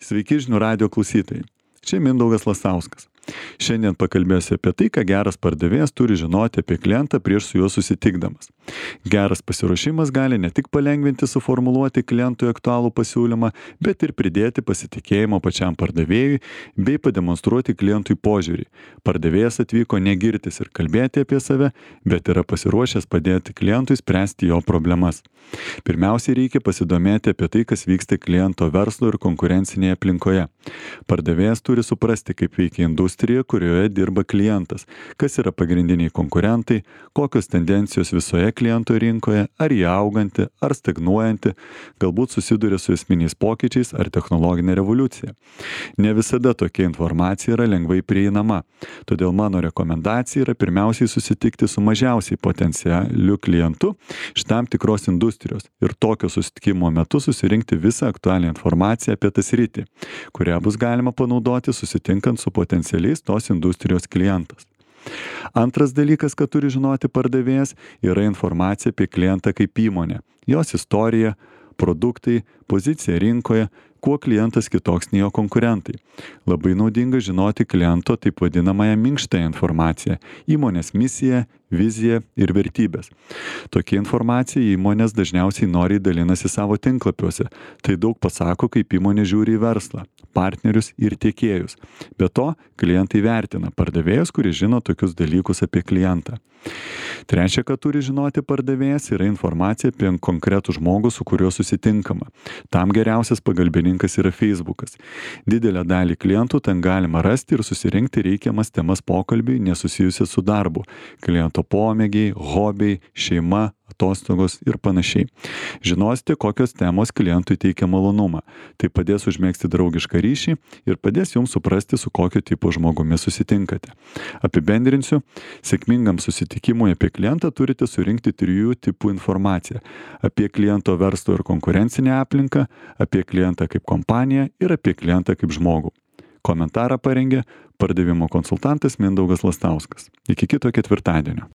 Sveiki žinių radijo klausytojai. Čia Mindaugas Lasauskas. Šiandien pakalbėsiu apie tai, ką geras pardavėjas turi žinoti apie klientą prieš su juo susitikdamas. Geras pasiruošimas gali ne tik palengvinti suformuluoti klientui aktualų pasiūlymą, bet ir pridėti pasitikėjimo pačiam pardavėjui bei pademonstruoti klientui požiūrį. Pardavėjas atvyko ne girtis ir kalbėti apie save, bet yra pasiruošęs padėti klientui spręsti jo problemas. Pirmiausiai reikia pasidomėti apie tai, kas vyksta kliento verslo ir konkurencinėje aplinkoje. Pardavėjas turi suprasti, kaip veikia industrija, kurioje dirba klientas, kas yra pagrindiniai konkurentai, kokios tendencijos visoje kliento rinkoje, ar jie auganti, ar stagnuojanti, galbūt susiduria su esminiais pokyčiais ar technologinė revoliucija. Ne visada tokia informacija yra lengvai prieinama, todėl mano rekomendacija yra pirmiausiai susitikti su mažiausiai potencialiu klientu iš tam tikros industrijos ir tokio susitikimo metu susirinkti visą aktualią informaciją apie tą sritį, kurią bus galima panaudoti susitinkant su potencialiais tos industrijos klientas. Antras dalykas, ką turi žinoti pardavėjas, yra informacija apie klientą kaip įmonę, jos istoriją, produktai, pozicija rinkoje, kuo klientas kitoks nei jo konkurentai. Labai naudinga žinoti kliento taip vadinamąją minkštąją informaciją, įmonės misiją, viziją ir vertybės. Tokia informacija įmonės dažniausiai noriai dalinasi savo tinklapiuose. Tai daug pasako, kaip įmonė žiūri į verslą, partnerius ir tiekėjus. Be to, klientai vertina pardavėjus, kuris žino tokius dalykus apie klientą. Trečia, ką turi žinoti pardavėjas, yra informacija apie konkretų žmogų, su kuriuo susitinkama. Tam geriausias pagalbininkas yra Facebookas. Didelę dalį klientų ten galima rasti ir susirinkti reikiamas temas pokalbiui nesusijusias su darbu. Kliento pomėgiai, hobiai, šeima, atostogos ir panašiai. Žinosite, kokios temos klientui teikia malonumą. Tai padės užmėgsti draugišką ryšį ir padės jums suprasti, su kokio tipo žmogumi susitinkate. Apibendrinsiu, sėkmingam susitikimui apie klientą turite surinkti 3 tipų informaciją. Apie kliento verslo ir konkurencinę aplinką, apie klientą kaip kompaniją ir apie klientą kaip žmogų. Komentarą parengė pardavimo konsultantas Mindaugas Lasauskas. Iki kito ketvirtadienio.